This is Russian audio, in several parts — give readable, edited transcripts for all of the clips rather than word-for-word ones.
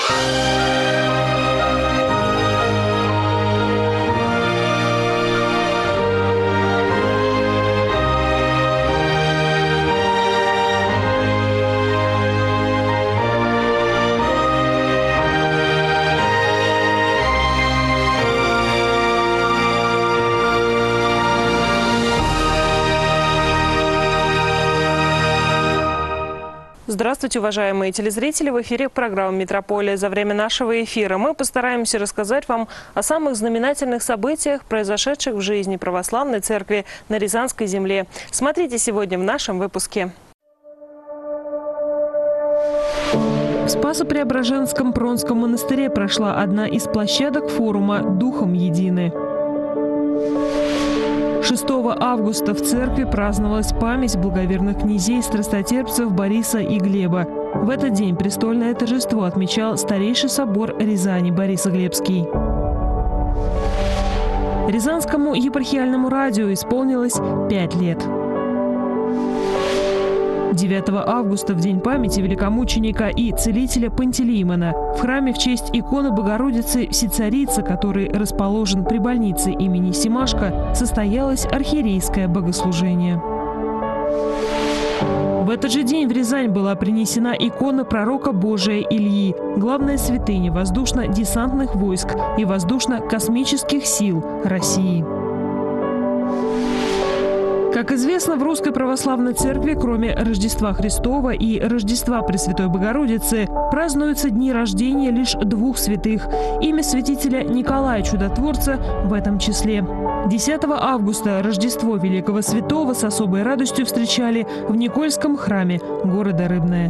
Здравствуйте, уважаемые телезрители! В эфире программа «Метрополия». За время нашего эфира мы постараемся рассказать вам о самых знаменательных событиях, произошедших в жизни православной церкви на Рязанской земле. Смотрите сегодня в нашем выпуске. В Спасо-Преображенском Пронском монастыре прошла одна из площадок форума «Духом едины». 6 августа в церкви праздновалась память благоверных князей страстотерпцев Бориса и Глеба. В этот день престольное торжество отмечал старейший собор Рязани Борисоглебский. Рязанскому епархиальному радио исполнилось 5 лет. 9 августа, в день памяти великомученика и целителя Пантелеймона, в храме в честь иконы Богородицы Всецарицы, который расположен при больнице имени Семашко, состоялось архиерейское богослужение. В этот же день в Рязань была принесена икона пророка Божия Ильи, главная святыня воздушно-десантных войск и воздушно-космических сил России. Как известно, в Русской Православной Церкви, кроме Рождества Христова и Рождества Пресвятой Богородицы, празднуются дни рождения лишь 2 святых. Имя святителя Николая Чудотворца в этом числе. 10 августа Рождество Великого Святого с особой радостью встречали в Никольском храме города Рыбное.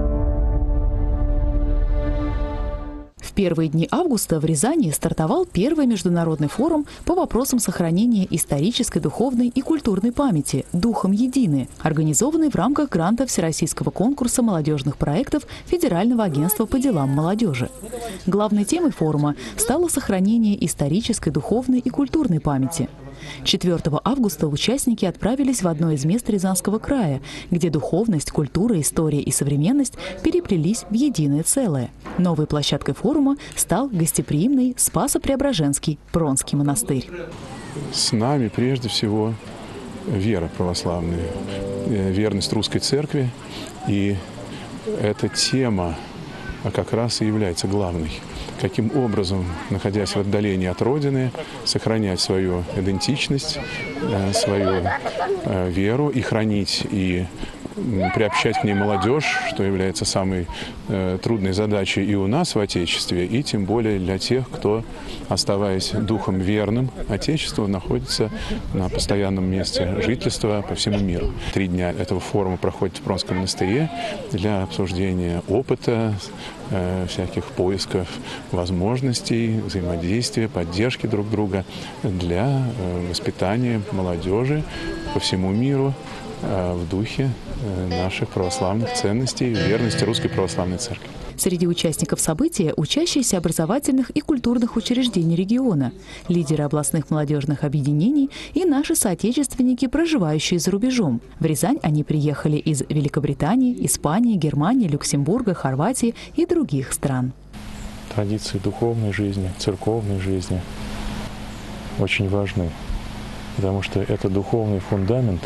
В первые дни августа в Рязани стартовал первый международный форум по вопросам сохранения исторической, духовной и культурной памяти «Духом едины», организованный в рамках гранта Всероссийского конкурса молодежных проектов Федерального агентства по делам молодежи. Главной темой форума стало сохранение исторической, духовной и культурной памяти. 4 августа участники отправились в одно из мест Рязанского края, где духовность, культура, история и современность переплелись в единое целое. Новой площадкой форума стал гостеприимный Спасо-Преображенский Пронский монастырь. С нами прежде всего вера православная, верность русской церкви. И эта тема как раз и является главной. Каким образом, находясь в отдалении от Родины, сохранять свою идентичность, свою веру и хранить, и приобщать к ней молодежь, что является самой трудной задачей и у нас в Отечестве, и тем более для тех, кто, оставаясь духом верным Отечеству, находится на постоянном месте жительства по всему миру. 3 дня этого форума проходит в Пронском монастыре для обсуждения опыта, всяких поисков возможностей, взаимодействия, поддержки друг друга для воспитания молодежи по всему миру в духе наших православных ценностей, верности Русской Православной Церкви. Среди участников события учащиеся образовательных и культурных учреждений региона, лидеры областных молодежных объединений и наши соотечественники, проживающие за рубежом. В Рязань они приехали из Великобритании, Испании, Германии, Люксембурга, Хорватии и других стран. Традиции духовной жизни, церковной жизни очень важны, потому что это духовный фундамент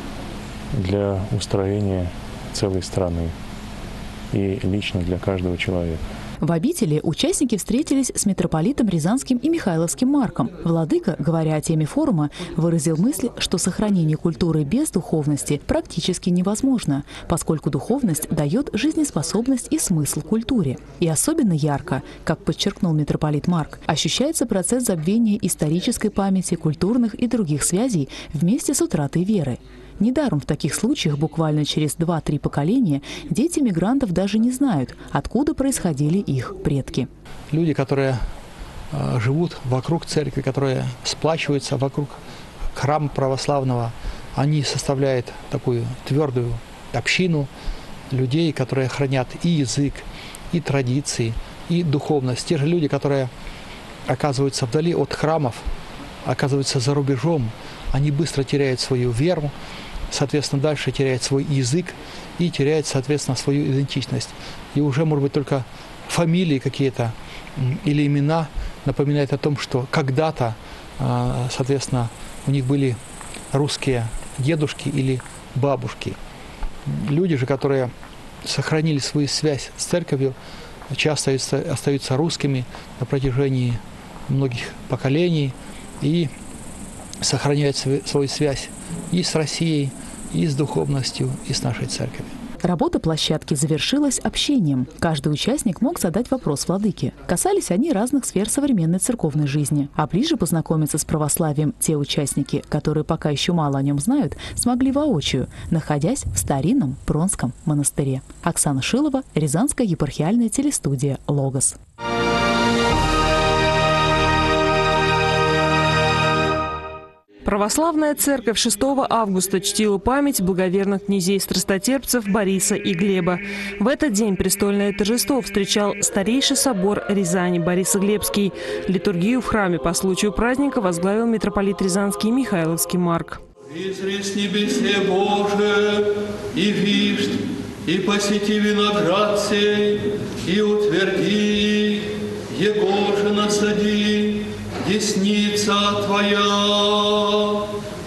для устроения целой страны и лично для каждого человека. В обители участники встретились с митрополитом Рязанским и Михайловским Марком. Владыка, говоря о теме форума, выразил мысль, что сохранение культуры без духовности практически невозможно, поскольку духовность дает жизнеспособность и смысл культуре. И особенно ярко, как подчеркнул митрополит Марк, ощущается процесс забвения исторической памяти, культурных и других связей вместе с утратой веры. Недаром в таких случаях буквально через 2-3 поколения дети мигрантов даже не знают, откуда происходили их предки. Люди, которые живут вокруг церкви, которые сплачиваются вокруг храма православного, они составляют такую твердую общину людей, которые хранят и язык, и традиции, и духовность. Те же люди, которые оказываются вдали от храмов, оказываются за рубежом, они быстро теряют свою веру, соответственно, дальше теряет свой язык и теряет, соответственно, свою идентичность. И уже, может быть, только фамилии какие-то или имена напоминают о том, что когда-то, соответственно, у них были русские дедушки или бабушки. Люди же, которые сохранили свою связь с церковью, часто остаются русскими на протяжении многих поколений и сохраняют свою связь и с Россией, и с духовностью, и с нашей церковью. Работа площадки завершилась общением. Каждый участник мог задать вопрос владыке. Касались они разных сфер современной церковной жизни. А ближе познакомиться с православием те участники, которые пока еще мало о нем знают, смогли воочию, находясь в старинном Пронском монастыре. Оксана Шилова, Рязанская епархиальная телестудия «Логос». Православная церковь 6 августа чтила память благоверных князей-страстотерпцев Бориса и Глеба. В этот день престольное торжество встречал старейший собор Рязани Борисоглебский. Литургию в храме по случаю праздника возглавил митрополит Рязанский Михайловский Марк. «Изри с небесе Боже, и вишь, и посети виноград сей, и утверди, его же насади, десница Твоя».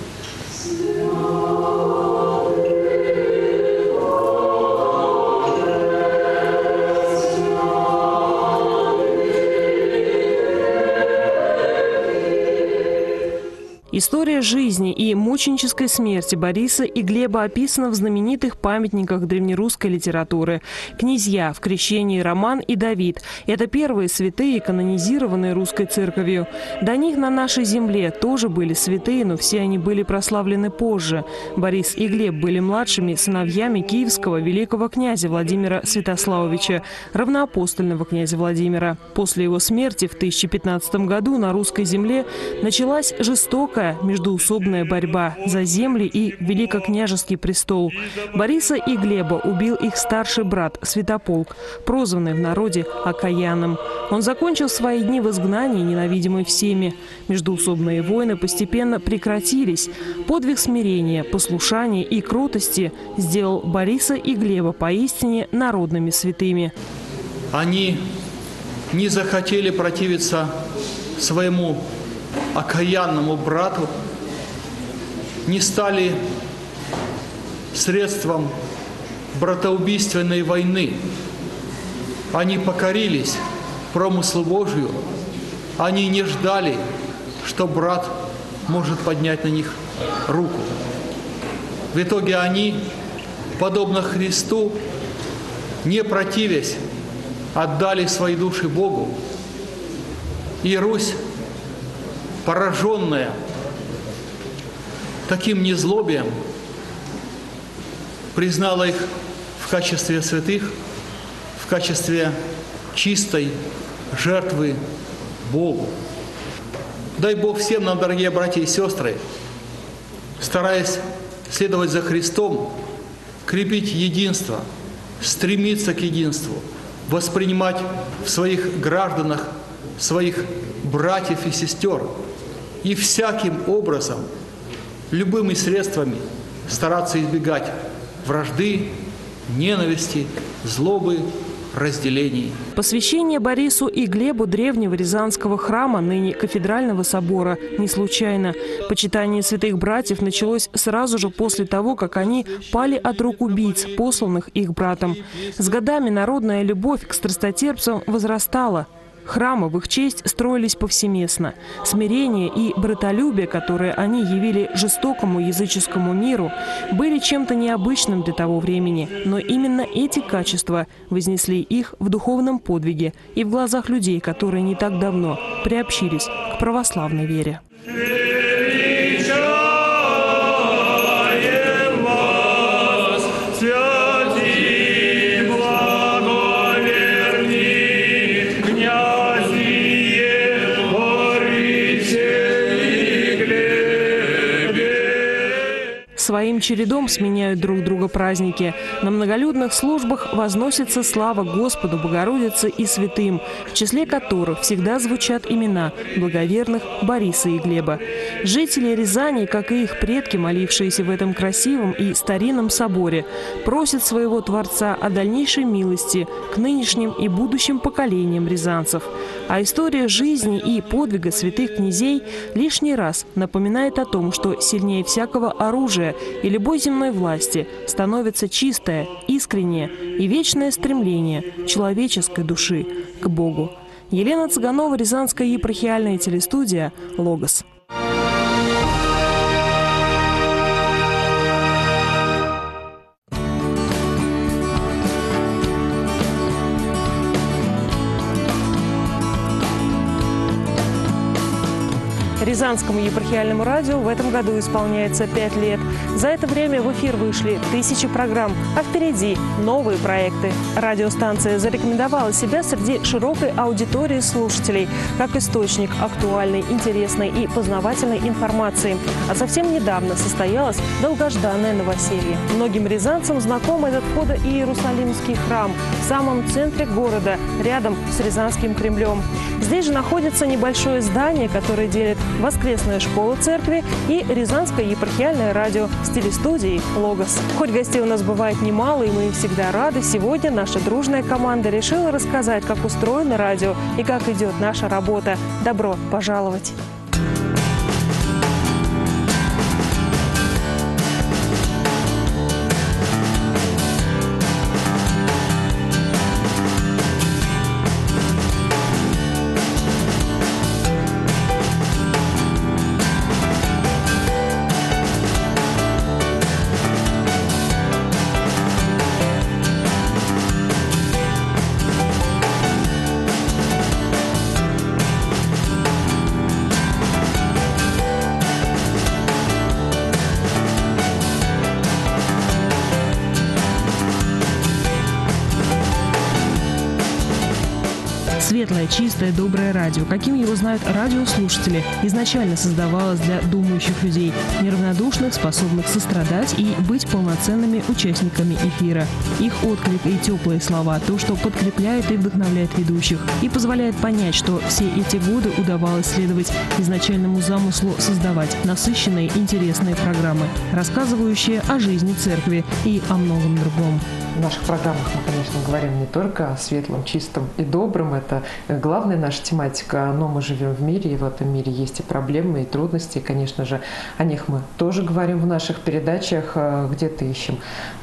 История жизни и мученической смерти Бориса и Глеба описана в знаменитых памятниках древнерусской литературы. Князья в крещении Роман и Давид – это первые святые, канонизированные русской церковью. До них на нашей земле тоже были святые, но все они были прославлены позже. Борис и Глеб были младшими сыновьями киевского великого князя Владимира Святославовича, равноапостольного князя Владимира. После его смерти в 1015 году на русской земле началась жестокая междоусобная борьба за земли и великокняжеский престол. Бориса и Глеба убил их старший брат Святополк, прозванный в народе Окаянным. Он закончил свои дни в изгнании, ненавидимый всеми. Междоусобные войны постепенно прекратились. Подвиг смирения, послушания и кротости сделал Бориса и Глеба поистине народными святыми. Они не захотели противиться своему окаянному брату, не стали средством братоубийственной войны. Они покорились промыслу Божию, они не ждали, что брат может поднять на них руку. В итоге они, подобно Христу, не противясь, отдали свои души Богу. И Русь, пораженная таким незлобием, признала их в качестве святых, в качестве чистой жертвы Богу. Дай Бог всем нам, дорогие братья и сестры, стараясь следовать за Христом, крепить единство, стремиться к единству, воспринимать в своих гражданах своих братьев и сестер и всяким образом, любыми средствами стараться избегать вражды, ненависти, злобы, разделений. Посвящение Борису и Глебу древнего Рязанского храма, ныне кафедрального собора, не случайно. Почитание святых братьев началось сразу же после того, как они пали от рук убийц, посланных их братом. С годами народная любовь к страстотерпцам возрастала. Храмы в их честь строились повсеместно. Смирение и братолюбие, которые они явили жестокому языческому миру, были чем-то необычным для того времени. Но именно эти качества вознесли их в духовном подвиге и в глазах людей, которые не так давно приобщились к православной вере. Своим чередом сменяют друг друга праздники. На многолюдных службах возносится слава Господу, Богородице и святым, в числе которых всегда звучат имена благоверных Бориса и Глеба. Жители Рязани, как и их предки, молившиеся в этом красивом и старинном соборе, просят своего Творца о дальнейшей милости к нынешним и будущим поколениям рязанцев. А история жизни и подвига святых князей лишний раз напоминает о том, что сильнее всякого оружия и любой земной власти становится чистое, искреннее и вечное стремление человеческой души к Богу. Елена Цыганова, Рязанская епархиальная телестудия «Логос». Рязанскому епархиальному радио в этом году исполняется 5 лет. За это время в эфир вышли 1000 программ, а впереди новые проекты. Радиостанция зарекомендовала себя среди широкой аудитории слушателей как источник актуальной, интересной и познавательной информации. А совсем недавно состоялось долгожданное новоселье. Многим рязанцам знаком этот входо-иерусалимский храм в самом центре города, рядом с Рязанским Кремлем. Здесь же находится небольшое здание, которое делит воскресная школа церкви и Рязанское епархиальное радио с телестудией «Логос». Хоть гостей у нас бывает немало, и мы им всегда рады, сегодня наша дружная команда решила рассказать, как устроено радио и как идет наша работа. Добро пожаловать! Светлое, чистое, доброе радио, каким его знают радиослушатели, изначально создавалось для думающих людей, неравнодушных, способных сострадать и быть полноценными участниками эфира. Их отклик и теплые слова – то, что подкрепляет и вдохновляет ведущих, и позволяет понять, что все эти годы удавалось следовать изначальному замыслу создавать насыщенные, интересные программы, рассказывающие о жизни церкви и о многом другом. В наших программах мы, конечно, говорим не только о светлом, чистом и добром. Это главная наша тематика, но мы живем в мире, и в этом мире есть и проблемы, и трудности. И, конечно же, о них мы тоже говорим в наших передачах, где-то ищем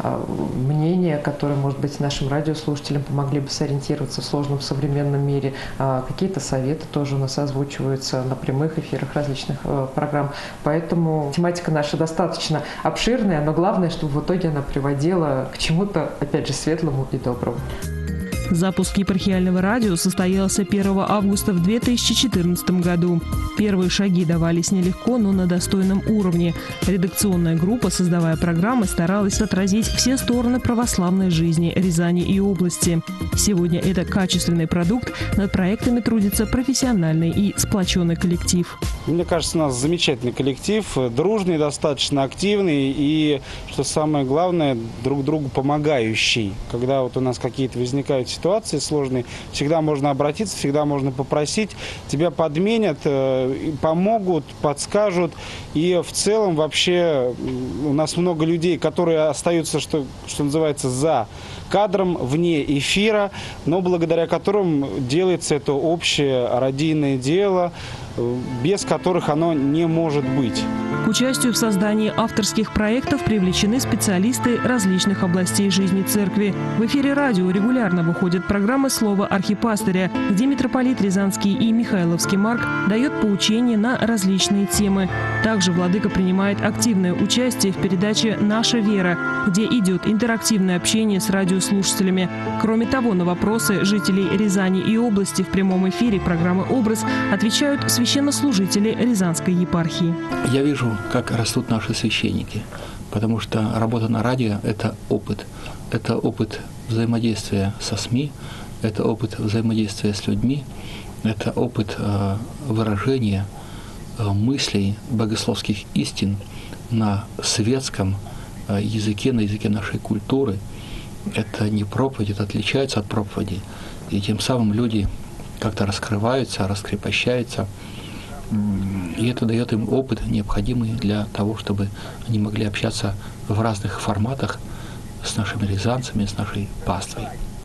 мнения, которые, может быть, нашим радиослушателям помогли бы сориентироваться в сложном современном мире. Какие-то советы тоже у нас озвучиваются на прямых эфирах различных программ. Поэтому тематика наша достаточно обширная, но главное, чтобы в итоге она приводила к чему-то, опять же, светлому и доброму. Запуск епархиального радио состоялся 1 августа в 2014 году. Первые шаги давались нелегко, но на достойном уровне. Редакционная группа, создавая программы, старалась отразить все стороны православной жизни Рязани и области. Сегодня это качественный продукт, над проектами трудится профессиональный и сплоченный коллектив. Мне кажется, у нас замечательный коллектив, дружный, достаточно активный и, что самое главное, друг другу помогающий. Когда вот у нас какие-то возникают ситуации сложные, всегда можно обратиться, всегда можно попросить, тебя подменят, помогут, подскажут. И в целом вообще у нас много людей, которые остаются, что называется, за кадром, вне эфира, но благодаря которым делается это общее радийное дело, без которых оно не может быть. К участию в создании авторских проектов привлечены специалисты различных областей жизни церкви. В эфире радио регулярно выходят программы «Слово архипастыря», где митрополит Рязанский и Михайловский Марк дает поучения на различные темы. Также владыка принимает активное участие в передаче «Наша вера», где идет интерактивное общение с радиослушателями. Кроме того, на вопросы жителей Рязани и области в прямом эфире программы «Образ» отвечают священнослужители Рязанской епархии. Я вижу, как растут наши священники, потому что работа на радио – это опыт. Это опыт взаимодействия со СМИ, это опыт взаимодействия с людьми, это опыт выражения мыслей, богословских истин на светском языке, на языке нашей культуры. Это не проповедь, это отличается от проповеди. И тем самым люди как-то раскрываются, раскрепощаются. И это дает им опыт, необходимый для того, чтобы они могли общаться в разных форматах с нашими рязанцами, с нашей паствой.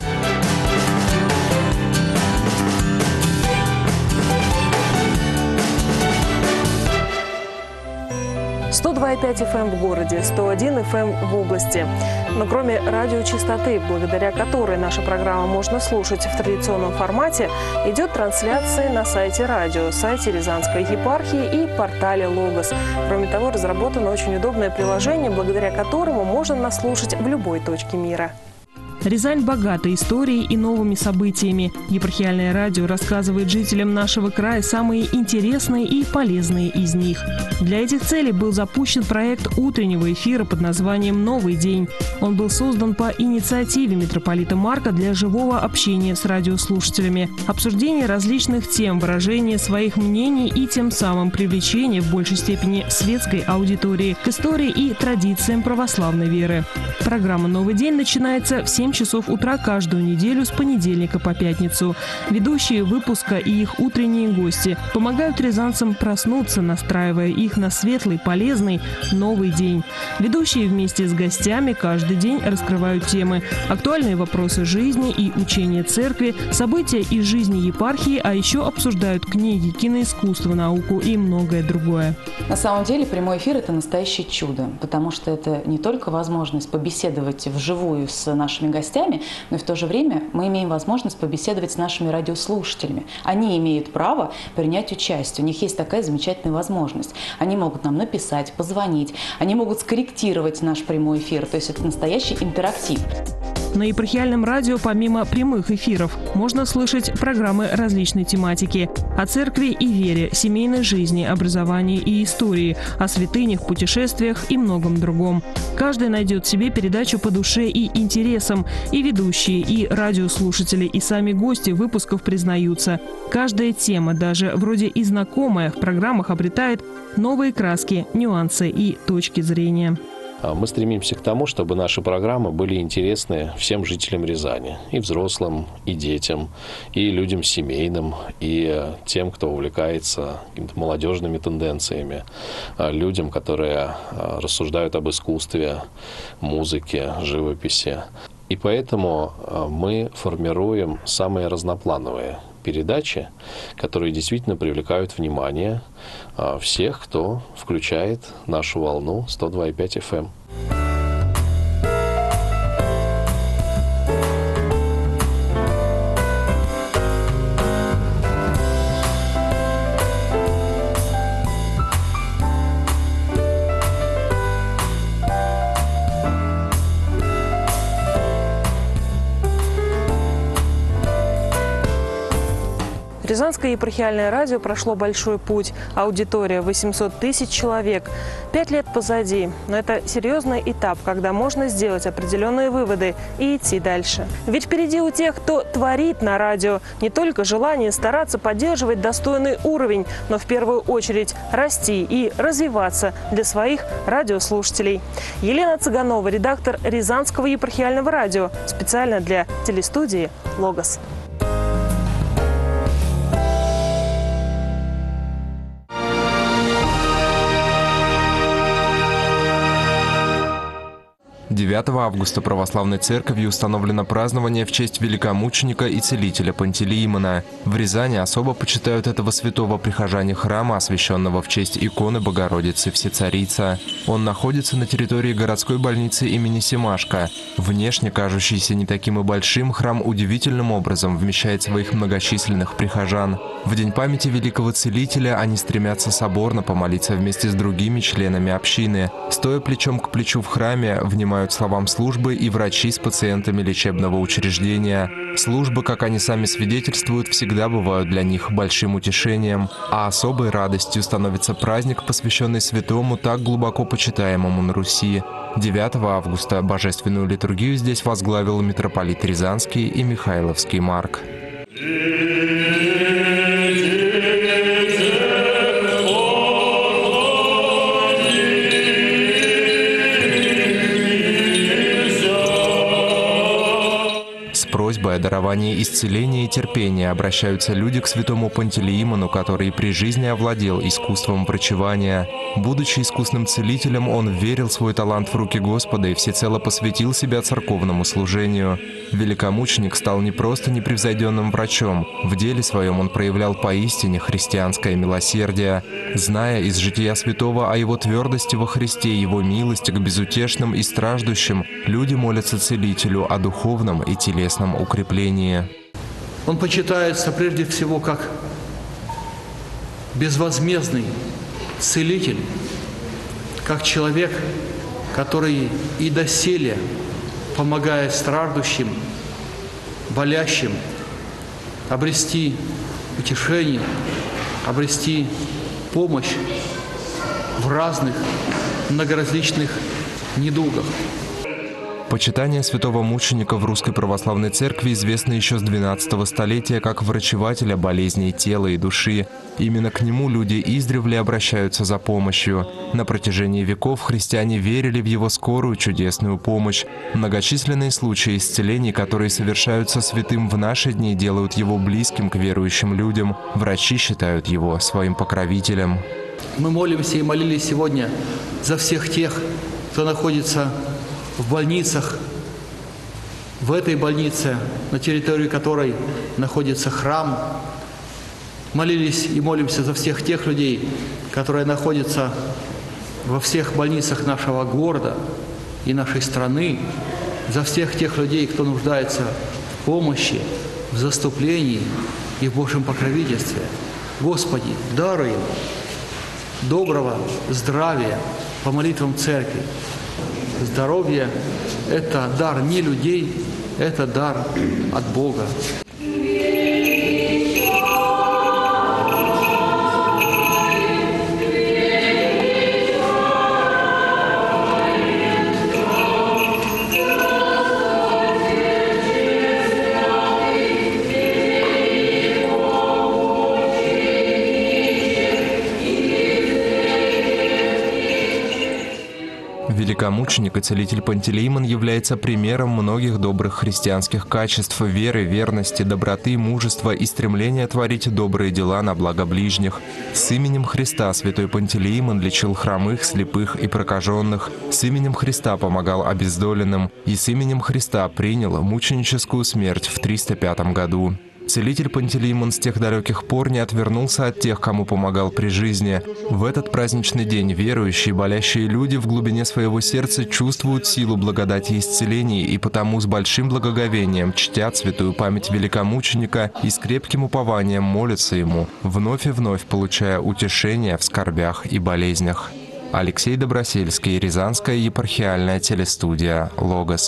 FM в городе, 101 FM в области. Но кроме радиочастоты, благодаря которой наша программа можно слушать в традиционном формате, идет трансляция на сайте радио, сайте Рязанской епархии и портале «Логос». Кроме того, разработано очень удобное приложение, благодаря которому можно нас слушать в любой точке мира. Рязань богата историей и новыми событиями. Епархиальное радио рассказывает жителям нашего края самые интересные и полезные из них. Для этих целей был запущен проект утреннего эфира под названием «Новый день». Он был создан по инициативе митрополита Марка для живого общения с радиослушателями, обсуждения различных тем, выражения своих мнений и тем самым привлечения в большей степени светской аудитории к истории и традициям православной веры. Программа «Новый день» начинается в 7 часов утра каждую неделю с понедельника по пятницу. Ведущие выпуска и их утренние гости помогают рязанцам проснуться, настраивая их на светлый, полезный новый день. Ведущие вместе с гостями каждый день раскрывают темы, актуальные вопросы жизни и учения церкви, события из жизни епархии, а еще обсуждают книги, киноискусство, науку и многое другое. На самом деле прямой эфир – это настоящее чудо, потому что это не только возможность побеседовать вживую с нашими гостями, но и в то же время мы имеем возможность побеседовать с нашими радиослушателями. Они имеют право принять участие. У них есть такая замечательная возможность. Они могут нам написать, позвонить, они могут скорректировать наш прямой эфир. То есть это настоящий интерактив. На епархиальном радио помимо прямых эфиров можно слышать программы различной тематики о церкви и вере, семейной жизни, образовании и истории, о святынях, путешествиях и многом другом. Каждый найдет себе передачу по душе и интересам. И ведущие, и радиослушатели, и сами гости выпусков признаются. Каждая тема, даже вроде и знакомая, в программах обретает новые краски, нюансы и точки зрения. Мы стремимся к тому, чтобы наши программы были интересны всем жителям Рязани, и взрослым, и детям, и людям семейным, и тем, кто увлекается какими-то молодежными тенденциями, людям, которые рассуждают об искусстве, музыке, живописи. И поэтому мы формируем самые разноплановые передачи, которые действительно привлекают внимание всех, кто включает нашу волну 102,5 FM. Рязанское епархиальное радио прошло большой путь. Аудитория 800 тысяч человек. 5 лет позади. Но это серьезный этап, когда можно сделать определенные выводы и идти дальше. Ведь впереди у тех, кто творит на радио, не только желание стараться поддерживать достойный уровень, но в первую очередь расти и развиваться для своих радиослушателей. Елена Цыганова, редактор Рязанского епархиального радио, специально для телестудии «Логос». Августа православной церковью установлено празднование в честь великомученика и целителя Пантелеимона. В Рязани особо почитают этого святого прихожане храма, освященного в честь иконы Богородицы Всецарица. Он находится на территории городской больницы имени Семашко. Внешне кажущийся не таким и большим, храм удивительным образом вмещает своих многочисленных прихожан. В день памяти великого целителя они стремятся соборно помолиться вместе с другими членами общины. Стоя плечом к плечу в храме, внимают словам службы и врачи с пациентами лечебного учреждения. Службы, как они сами свидетельствуют, всегда бывают для них большим утешением. А особой радостью становится праздник, посвященный святому, так глубоко почитаемому на Руси. 9 августа божественную литургию здесь возглавил митрополит Рязанский и Михайловский Марк. дарование исцеления и терпения обращаются люди к святому Пантелеимону, который при жизни овладел искусством врачевания. Будучи искусным целителем, он верил свой талант в руки Господа и всецело посвятил себя церковному служению. Великомученик стал не просто непревзойденным врачом. В деле своем он проявлял поистине христианское милосердие. Зная из жития святого о его твердости во Христе, его милости к безутешным и страждущим, люди молятся целителю о духовном и телесном укреплении. Он почитается прежде всего как безвозмездный целитель, как человек, который и доселе, помогая страждущим, болящим, обрести утешение, обрести помощь в разных многоразличных недугах. Почитание святого мученика в Русской Православной Церкви известно еще с XII столетия как врачевателя болезней тела и души. Именно к нему люди издревле обращаются за помощью. На протяжении веков христиане верили в его скорую чудесную помощь. Многочисленные случаи исцелений, которые совершаются святым в наши дни, делают его близким к верующим людям. Врачи считают его своим покровителем. Мы молимся и молились сегодня за всех тех, кто находится в больницах, в этой больнице, на территории которой находится храм. Молились и молимся за всех тех людей, которые находятся во всех больницах нашего города и нашей страны, за всех тех людей, кто нуждается в помощи, в заступлении и в Божьем покровительстве. Господи, даруй им доброго здравия по молитвам Церкви. Здоровье – это дар не людей, это дар от Бога. Великомученик и целитель Пантелеимон является примером многих добрых христианских качеств – веры, верности, доброты, мужества и стремления творить добрые дела на благо ближних. С именем Христа святой Пантелеимон лечил хромых, слепых и прокаженных. С именем Христа помогал обездоленным. И с именем Христа принял мученическую смерть в 305 году. Целитель Пантелеимон с тех далеких пор не отвернулся от тех, кому помогал при жизни. В этот праздничный день верующие, болящие люди в глубине своего сердца чувствуют силу благодати и исцелений и потому с большим благоговением чтят святую память великомученика и с крепким упованием молятся ему, вновь и вновь получая утешение в скорбях и болезнях. Алексей Добросельский, Рязанская епархиальная телестудия «Логос».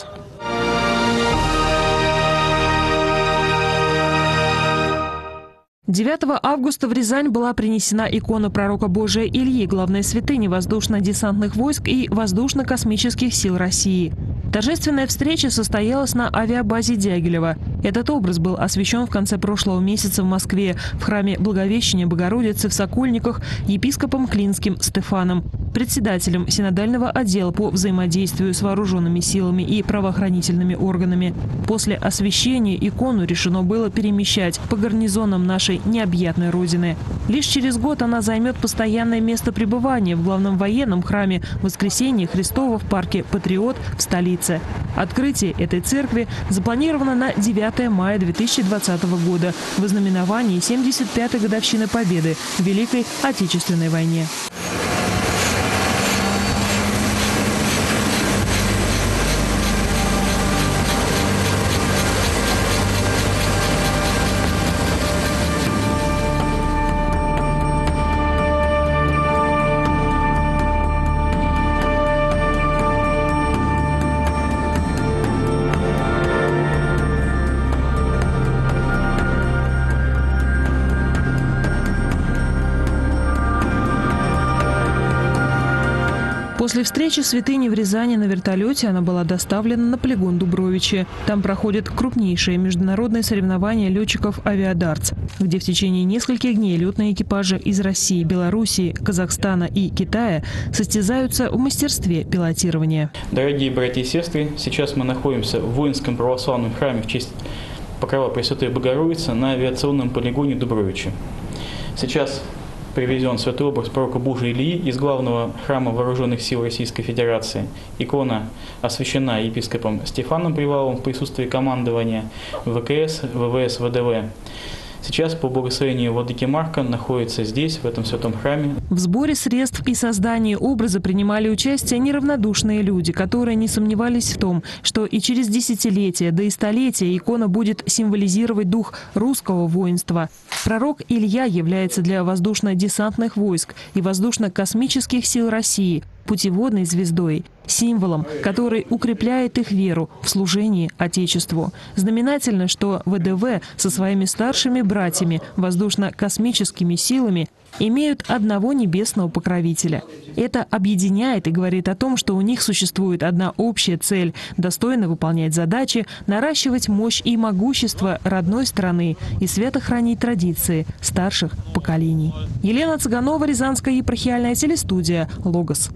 9 августа в Рязань была принесена икона пророка Божия Ильи, главной святыни воздушно-десантных войск и воздушно-космических сил России. Торжественная встреча состоялась на авиабазе Дягилева. Этот образ был освящен в конце прошлого месяца в Москве в храме Благовещения Богородицы в Сокольниках епископом Клинским Стефаном, председателем синодального отдела по взаимодействию с вооруженными силами и правоохранительными органами. После освящения икону решено было перемещать по гарнизонам нашей необъятной Родины. Лишь через год она займет постоянное место пребывания в главном военном храме Воскресения Христова в парке «Патриот» в столице. Открытие этой церкви запланировано на 9 мая 2020 года в ознаменовании 75-й годовщины Победы в Великой Отечественной войне. После встречи святыни в Рязани на вертолете она была доставлена на полигон Дубровичи. Там проходят крупнейшие международные соревнования летчиков «Авиадартс», где в течение нескольких дней летные экипажи из России, Белоруссии, Казахстана и Китая состязаются в мастерстве пилотирования. Дорогие братья и сестры, сейчас мы находимся в воинском православном храме в честь Покрова Пресвятой Богородицы на авиационном полигоне Дубровичи. Сейчас привезен святой образ пророка Божия Илии из главного храма Вооруженных сил Российской Федерации. Икона освящена епископом Стефаном Приваловым в присутствии командования ВКС, ВВС, ВДВ. Сейчас по благословению владыки Марка находится здесь, в этом святом храме. В сборе средств и создании образа принимали участие неравнодушные люди, которые не сомневались в том, что и через десятилетия, да и столетия икона будет символизировать дух русского воинства. Пророк Илья является для воздушно-десантных войск и воздушно-космических сил России путеводной звездой, символом, который укрепляет их веру в служении Отечеству. Знаменательно, что ВДВ со своими старшими братьями, воздушно-космическими силами, имеют одного небесного покровителя. Это объединяет и говорит о том, что у них существует одна общая цель – достойно выполнять задачи, наращивать мощь и могущество родной страны и свято хранить традиции старших поколений. Елена Цыганова, Рязанская епархиальная телестудия «Логос».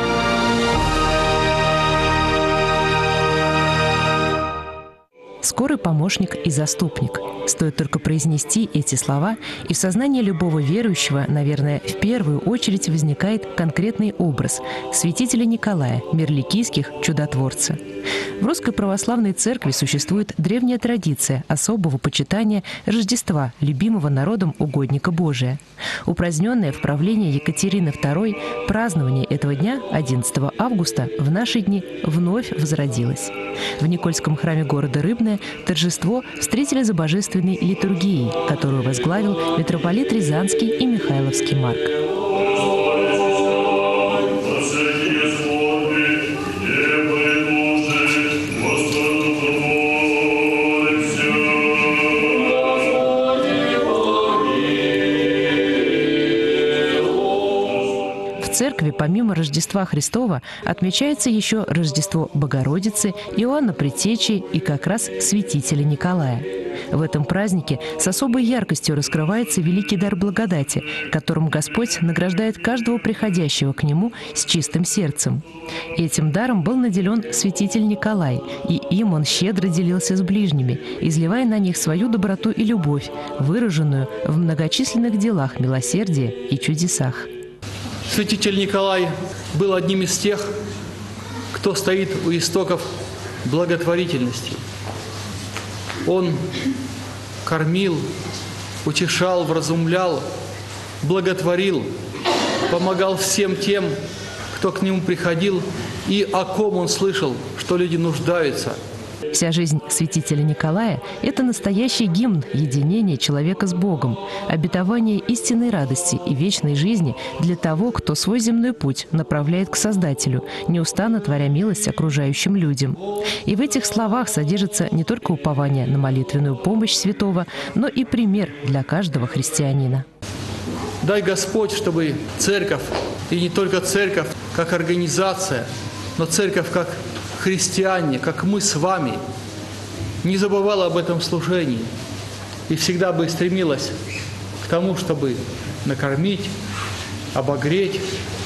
Скорый помощник и заступник. Стоит только произнести эти слова, и в сознании любого верующего, наверное, в первую очередь возникает конкретный образ святителя Николая, мирликийских чудотворца. В Русской Православной Церкви существует древняя традиция особого почитания Рождества, любимого народом угодника Божия. Упраздненное в правлении Екатерины II празднование этого дня, 11 августа, в наши дни вновь возродилось. В Никольском храме города Рыбное торжество встретили за божественной литургией, которую возглавил митрополит Рязанский и Михайловский Марк. В церкви помимо Рождества Христова отмечается еще Рождество Богородицы, Иоанна Предтечи и как раз святителя Николая. В этом празднике с особой яркостью раскрывается великий дар благодати, которым Господь награждает каждого приходящего к Нему с чистым сердцем. Этим даром был наделен святитель Николай, и им он щедро делился с ближними, изливая на них свою доброту и любовь, выраженную в многочисленных делах милосердия и чудесах. Святитель Николай был одним из тех, кто стоит у истоков благотворительности. Он кормил, утешал, вразумлял, благотворил, помогал всем тем, кто к нему приходил и о ком он слышал, что люди нуждаются. Вся жизнь святителя Николая – это настоящий гимн единения человека с Богом, обетование истинной радости и вечной жизни для того, кто свой земной путь направляет к Создателю, неустанно творя милость окружающим людям. И в этих словах содержится не только упование на молитвенную помощь святого, но и пример для каждого христианина. Дай Господь, чтобы церковь, и не только церковь как организация, но церковь как христиане, как мы с вами, не забывала об этом служении и всегда бы стремилась к тому, чтобы накормить, обогреть,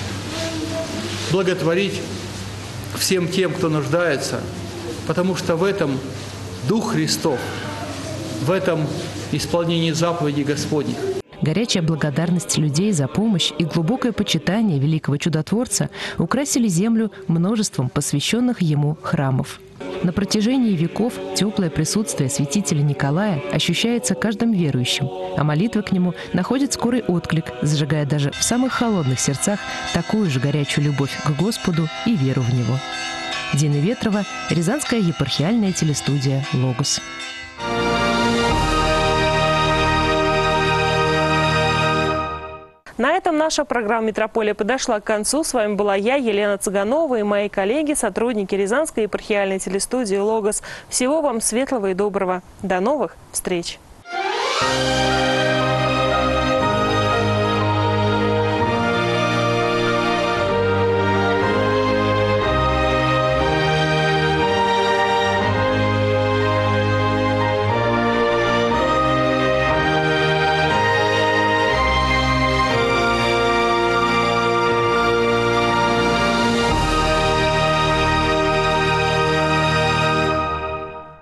благотворить всем тем, кто нуждается, потому что в этом Дух Христов, в этом исполнении заповедей Господних. Горячая благодарность людей за помощь и глубокое почитание великого чудотворца украсили землю множеством посвященных ему храмов. На протяжении веков теплое присутствие святителя Николая ощущается каждым верующим, а молитвы к нему находят скорый отклик, зажигая даже в самых холодных сердцах такую же горячую любовь к Господу и веру в Него. Дина Ветрова, Рязанская епархиальная телестудия «Логос». На этом наша программа «Метрополия» подошла к концу. С вами была я, Елена Цыганова, и мои коллеги, сотрудники Рязанской епархиальной телестудии «Логос». Всего вам светлого и доброго. До новых встреч!